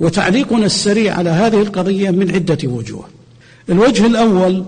وتعليقنا السريع على هذه القضية من عدة وجوه. الوجه الأول: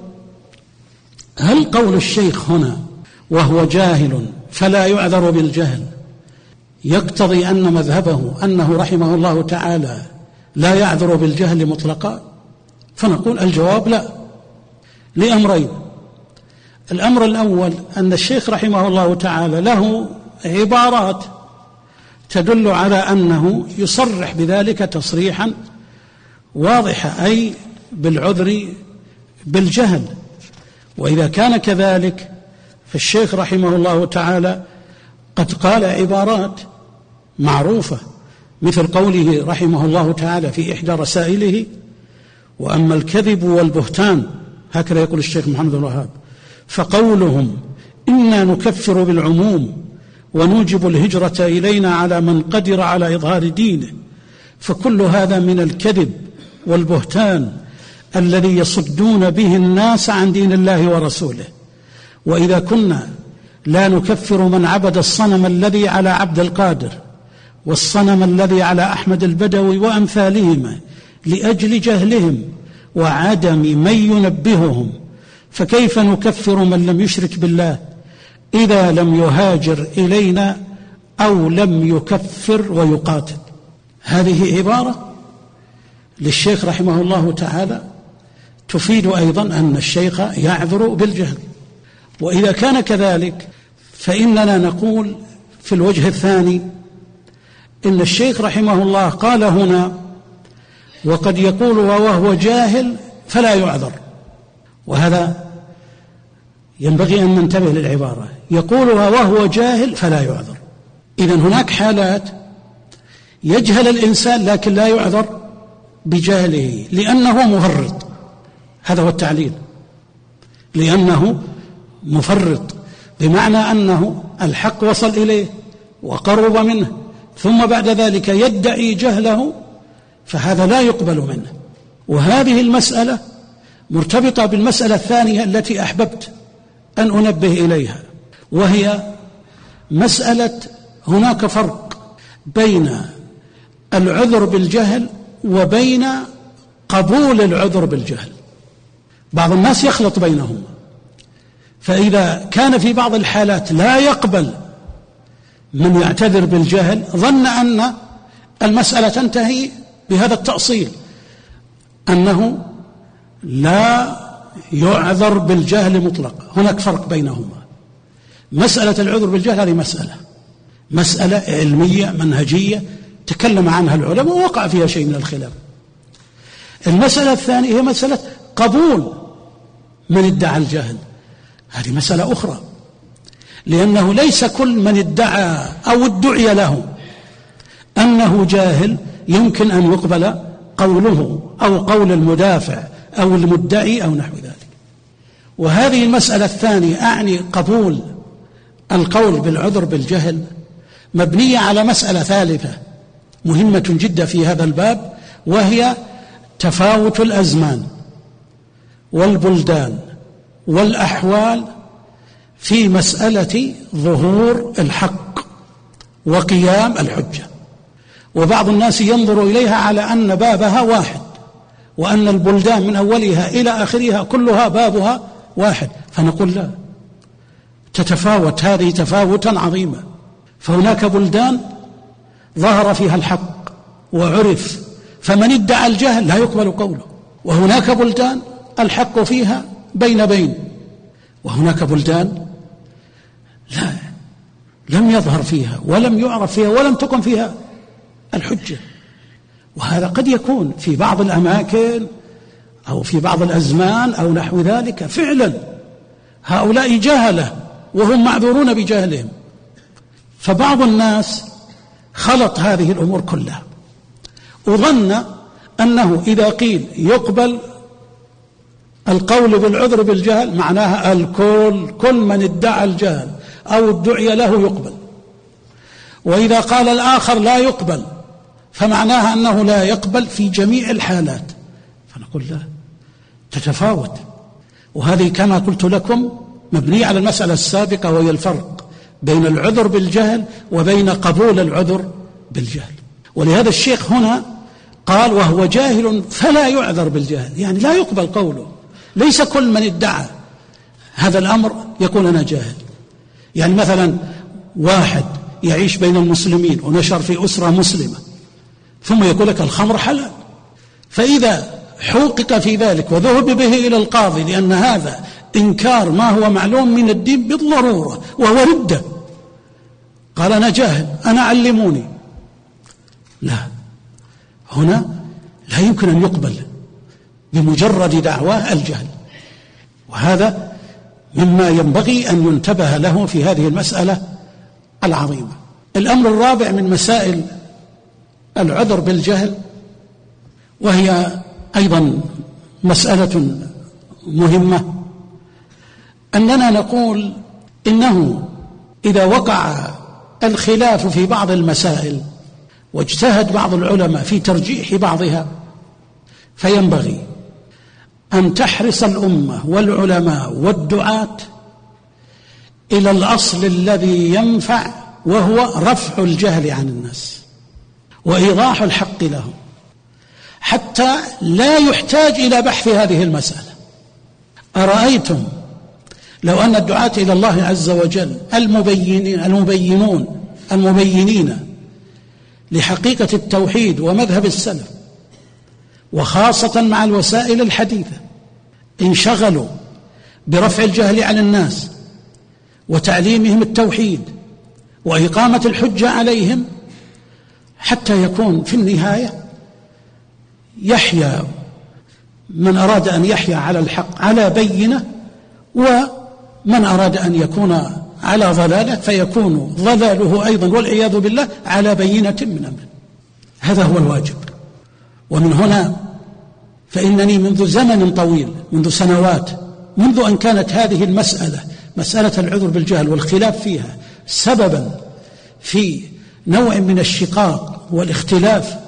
هل قول الشيخ هنا وهو جاهل فلا يعذر بالجهل يقتضي أن مذهبه أنه رحمه الله تعالى لا يعذر بالجهل مطلقا؟ فنقول الجواب لا، لأمرين. الأمر الأول أن الشيخ رحمه الله تعالى له عبارات تدل على أنه يصرح بذلك تصريحا واضحا، أي بالعذر بالجهل. وإذا كان كذلك فالشيخ رحمه الله تعالى قد قال عبارات معروفة، مثل قوله رحمه الله تعالى في إحدى رسائله: وأما الكذب والبهتان، هكذا يقول الشيخ محمد بن الوهاب، فقولهم إنا نكفر بالعموم ونوجب الهجرة إلينا على من قدر على إظهار دينه، فكل هذا من الكذب والبهتان الذي يصدون به الناس عن دين الله ورسوله. وإذا كنا لا نكفر من عبد الصنم الذي على عبد القادر والصنم الذي على أحمد البدوي وأمثالهما لأجل جهلهم وعدم من ينبههم، فكيف نكفر من لم يشرك بالله إذا لم يهاجر إلينا أو لم يكفر ويقاتل؟ هذه عبارة للشيخ رحمه الله تعالى تفيد أيضا أن الشيخ يعذر بالجهل. وإذا كان كذلك فإننا نقول في الوجه الثاني إن الشيخ رحمه الله قال هنا: وقد يقول وهو جاهل فلا يعذر. وهذا ينبغي أن ننتبه للعبارة، يقولها وهو جاهل فلا يعذر. إذن هناك حالات يجهل الإنسان لكن لا يعذر بجهله لأنه مفرط، هذا هو التعليل، لأنه مفرط، بمعنى أنه الحق وصل إليه وقرب منه ثم بعد ذلك يدعي جهله، فهذا لا يقبل منه. وهذه المسألة مرتبطة بالمسألة الثانية التي أحببت أن أنبه إليها، وهي مسألة هناك فرق بين العذر بالجهل وبين قبول العذر بالجهل. بعض الناس يخلط بينهما، فإذا كان في بعض الحالات لا يقبل من يعتذر بالجهل ظن أن المسألة تنتهي بهذا التأصيل، أنه لا يعذر بالجهل مطلقا. هناك فرق بينهما. مسألة العذر بالجهل هذه مسألة علمية منهجية تكلم عنها العلماء ووقع فيها شيء من الخلاف. المسألة الثانية هي مسألة قبول من ادعى الجهل، هذه مسألة أخرى، لأنه ليس كل من ادعى أو ادعي له أنه جاهل يمكن أن يقبل قوله أو قول المدافع أو المدعي أو نحو ذلك. وهذه المسألة الثانية أعني قبول القول بالعذر بالجهل مبنية على مسألة ثالثة مهمة جدا في هذا الباب، وهي تفاوت الأزمان والبلدان والأحوال في مسألة ظهور الحق وقيام الحجة. وبعض الناس ينظر إليها على أن بابها واحد، وأن البلدان من أولها إلى آخرها كلها بابها واحد، فنقول لا، تتفاوت هذه تفاوتا عظيما. فهناك بلدان ظهر فيها الحق وعرف، فمن ادعى الجهل لا يقبل قوله. وهناك بلدان الحق فيها بين بين، وهناك بلدان لا، لم يظهر فيها ولم يعرف فيها ولم تقم فيها الحجة. وهذا قد يكون في بعض الأماكن أو في بعض الأزمان أو نحو ذلك، فعلا هؤلاء جهلة وهم معذورون بجهلهم. فبعض الناس خلط هذه الأمور كلها وظن أنه إذا قيل يقبل القول بالعذر بالجهل معناها كل من ادعى الجهل أو ادعي له يقبل، وإذا قال الآخر لا يقبل فمعناها أنه لا يقبل في جميع الحالات. فنقول لا، تتفاوت. وهذه كما قلت لكم مبنية على المسألة السابقة، وهي الفرق بين العذر بالجهل وبين قبول العذر بالجهل. ولهذا الشيخ هنا قال وهو جاهل فلا يعذر بالجهل، يعني لا يقبل قوله. ليس كل من ادعى هذا الأمر يقول أنا جاهل. يعني مثلا واحد يعيش بين المسلمين ونشر في أسرة مسلمة ثم يقول لك الخمر حلال، فإذا حوقق في ذلك وذهب به إلى القاضي لأن هذا إنكار ما هو معلوم من الدين بالضرورة وهو ردة، قال أنا جاهل أنا علموني، لا، هنا لا يمكن أن يقبل بمجرد دعواه الجهل. وهذا مما ينبغي أن ينتبه له في هذه المسألة العظيمة. الأمر الرابع من مسائل العذر بالجهل، وهي أيضا مسألة مهمة، أننا نقول إنه إذا وقع الخلاف في بعض المسائل واجتهد بعض العلماء في ترجيح بعضها، فينبغي أن تحرص الأمة والعلماء والدعاة إلى الأصل الذي ينفع، وهو رفع الجهل عن الناس وإيضاح الحق لهم، حتى لا يحتاج إلى بحث هذه المسألة. أرأيتم لو أن الدعاة إلى الله عز وجل المبينين لحقيقة التوحيد ومذهب السلف، وخاصة مع الوسائل الحديثة، انشغلوا برفع الجهل عن الناس وتعليمهم التوحيد وإقامة الحجة عليهم، حتى يكون في النهاية يحيا من أراد أن يحيا على الحق على بينة، ومن أراد أن يكون على ضلالة فيكون ضلاله أيضا والعياذ بالله على بينة من أمره. هذا هو الواجب. ومن هنا فإنني منذ زمن طويل، منذ سنوات، منذ أن كانت هذه المسألة مسألة العذر بالجهل والخلاف فيها سببا في نوع من الشقاق والاختلاف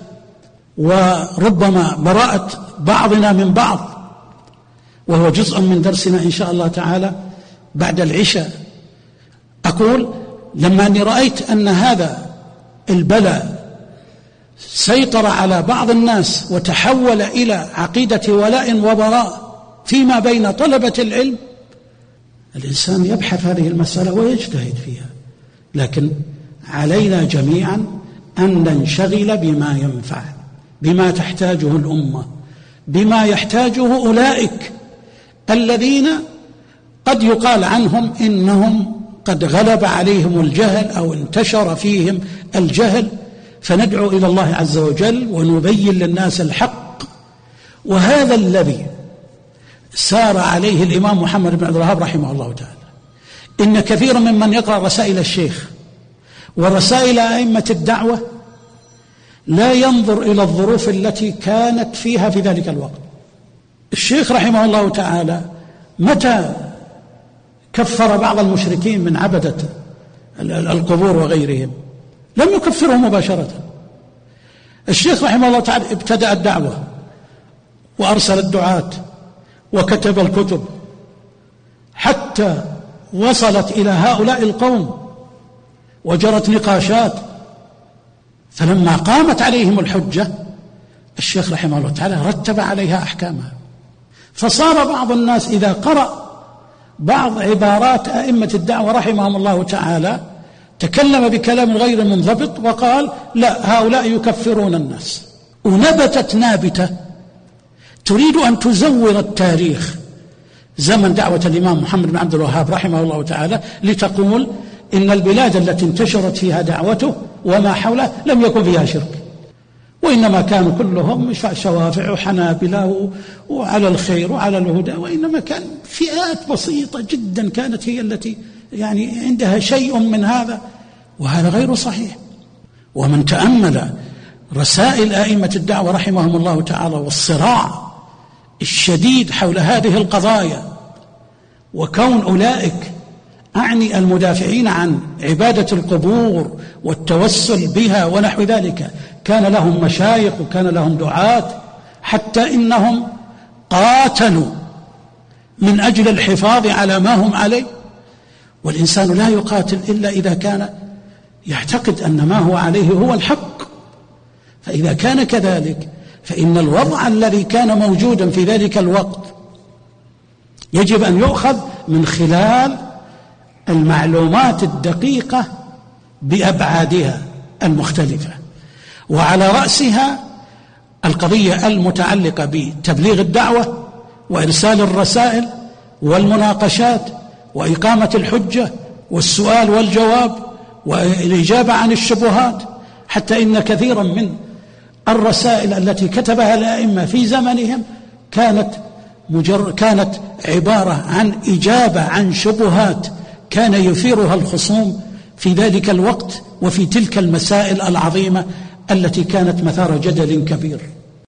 وربما براءة بعضنا من بعض، وهو جزء من درسنا إن شاء الله تعالى بعد العشاء، أقول لما أني رأيت أن هذا البلاء سيطر على بعض الناس وتحول إلى عقيدة ولاء وبراء فيما بين طلبة العلم، الإنسان يبحث هذه المسألة ويجتهد فيها، لكن علينا جميعا أن ننشغل بما ينفع، بما تحتاجه الأمة، بما يحتاجه أولئك الذين قد يقال عنهم إنهم قد غلب عليهم الجهل أو انتشر فيهم الجهل، فندعو إلى الله عز وجل ونبين للناس الحق. وهذا الذي سار عليه الإمام محمد بن عبد الوهاب رحمه الله تعالى. إن كثيرا ممن يقرأ رسائل الشيخ ورسائل أئمة الدعوة لا ينظر إلى الظروف التي كانت فيها في ذلك الوقت. الشيخ رحمه الله تعالى متى كفر بعض المشركين من عبدة القبور وغيرهم؟ لم يكفرهم مباشرة. الشيخ رحمه الله تعالى ابتدأ الدعوة وأرسل الدعاة وكتب الكتب حتى وصلت إلى هؤلاء القوم وجرت نقاشات، فلما قامت عليهم الحجة الشيخ رحمه الله تعالى رتب عليها أحكامها، فصار بعض الناس إذا قرأ بعض عبارات أئمة الدعوة رحمهم الله تعالى تكلم بكلام غير منضبط وقال لا، هؤلاء يكفرون الناس. ونبتت نابتة تريد أن تزور التاريخ زمن دعوة الإمام محمد بن عبد الوهاب رحمه الله تعالى لتقول إن البلاد التي انتشرت فيها دعوته وما حوله لم يكن فيها شرك، وإنما كانوا كلهم شوافع وحنابلة وعلى الخير وعلى الهدى، وإنما كان فئات بسيطة جدا كانت هي التي يعني عندها شيء من هذا، وهذا غير صحيح. ومن تأمل رسائل أئمة الدعوة رحمهم الله تعالى والصراع الشديد حول هذه القضايا، وكون أولئك أعني المدافعين عن عبادة القبور والتوسل بها ونحو ذلك كان لهم مشايخ وكان لهم دعاة، حتى إنهم قاتلوا من أجل الحفاظ على ما هم عليه. والإنسان لا يقاتل إلا إذا كان يعتقد أن ما هو عليه هو الحق، فإذا كان كذلك فإن الوضع الذي كان موجودا في ذلك الوقت يجب أن يؤخذ من خلال المعلومات الدقيقة بأبعادها المختلفة، وعلى رأسها القضية المتعلقة بتبليغ الدعوة وإرسال الرسائل والمناقشات وإقامة الحجة والسؤال والجواب والإجابة عن الشبهات، حتى إن كثيرا من الرسائل التي كتبها الأئمة في زمنهم كانت عبارة عن إجابة عن شبهات كان يثيرها الخصوم في ذلك الوقت وفي تلك المسائل العظيمة التي كانت مثار جدل كبير.